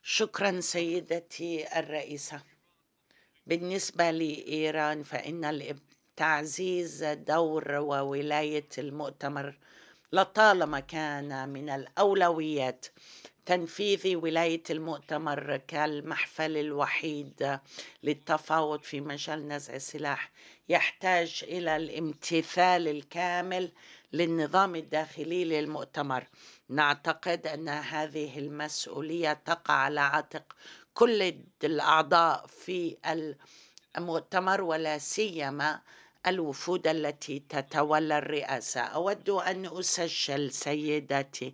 شكرا سيدتي الرئيسة. بالنسبة لإيران فإن تعزيز دور وولاية المؤتمر لطالما كان من الأولويات. تنفيذ ولاية المؤتمر كالمحفل الوحيد للتفاوض في مجال نزع السلاح يحتاج إلى الامتثال الكامل للنظام الداخلي للمؤتمر. نعتقد أن هذه المسؤولية تقع على عاتق كل الأعضاء في المؤتمر ولا سيما الوفود التي تتولى الرئاسة. أود أن أسجل سيداتي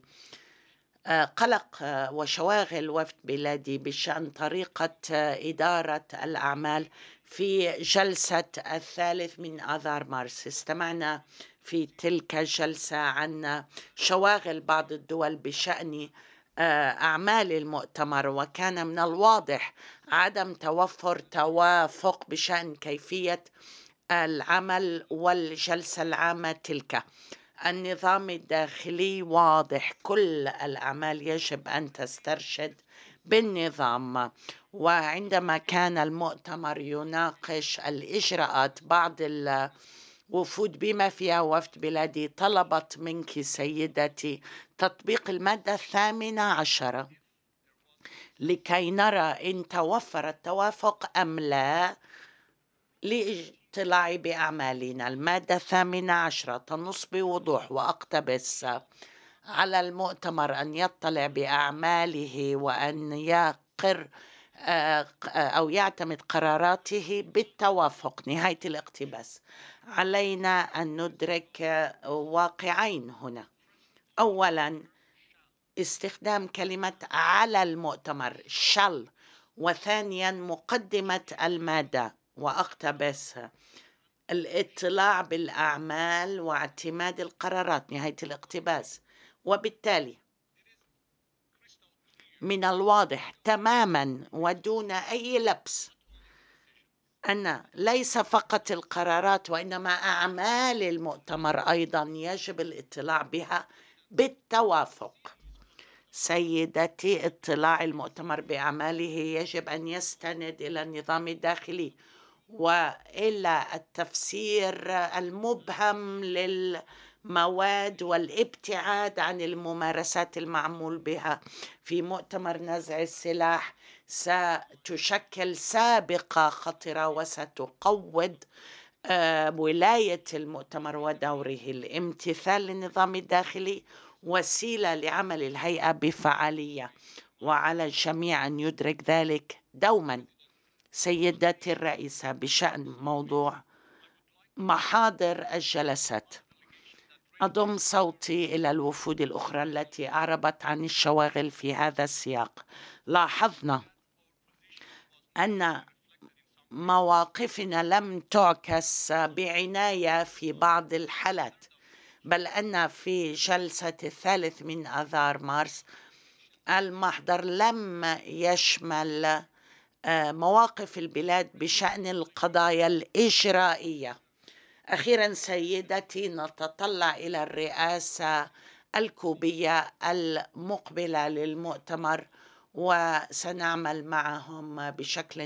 قلق وشواغل وفد بلادي بشأن طريقة إدارة الأعمال في جلسة 3 آذار مارس. استمعنا في تلك الجلسة عن شواغل بعض الدول بشأن أعمال المؤتمر، وكان من الواضح عدم توفر توافق بشأن كيفية العمل والجلسة العامة تلك. النظام الداخلي واضح، كل الأعمال يجب أن تسترشد بالنظام. وعندما كان المؤتمر يناقش الإجراءات، بعض الوفود بما فيها وفد بلادي طلبت منك سيدتي تطبيق المادة 18 لكي نرى إن توفر التوافق أم لا للاطلاع بأعمالنا. المادة 18 تنص بوضوح وأقتبس: على المؤتمر أن يطلع بأعماله وأن يقر أو يعتمد قراراته بالتوافق. نهاية الاقتباس. علينا أن ندرك واقعين هنا. أولا، استخدام كلمة على المؤتمر shall، وثانيا مقدمة المادة وأقتبس: الاطلاع بالأعمال واعتماد القرارات. نهاية الاقتباس. وبالتالي من الواضح تماما ودون أي لبس أن ليس فقط القرارات وإنما أعمال المؤتمر أيضا يجب الاطلاع بها بالتوافق. سيدتي، اطلاع المؤتمر بأعماله يجب أن يستند إلى النظام الداخلي وإلى التفسير المبهم للمواد والابتعاد عن الممارسات المعمول بها في مؤتمر نزع السلاح. ستشكل سابقة خطرة وستقوض ولاية المؤتمر ودوره. الامتثال للنظام الداخلي وسيلة لعمل الهيئة بفعالية، وعلى الجميع أن يدرك ذلك دوما. سيدتي الرئيسة، بشأن موضوع محاضر الجلسات، أضم صوتي إلى الوفود الأخرى التي أعربت عن الشواغل في هذا السياق. لاحظنا أن مواقفنا لم تعكس بعناية في بعض الحالات، بل أن في جلسة 3 آذار مارس المحضر لم يشمل مواقف البلاد بشأن القضايا الإجرائية. أخيرا سيدتي، نتطلع إلى الرئاسة الكوبية المقبلة للمؤتمر وسنعمل معهم بشكل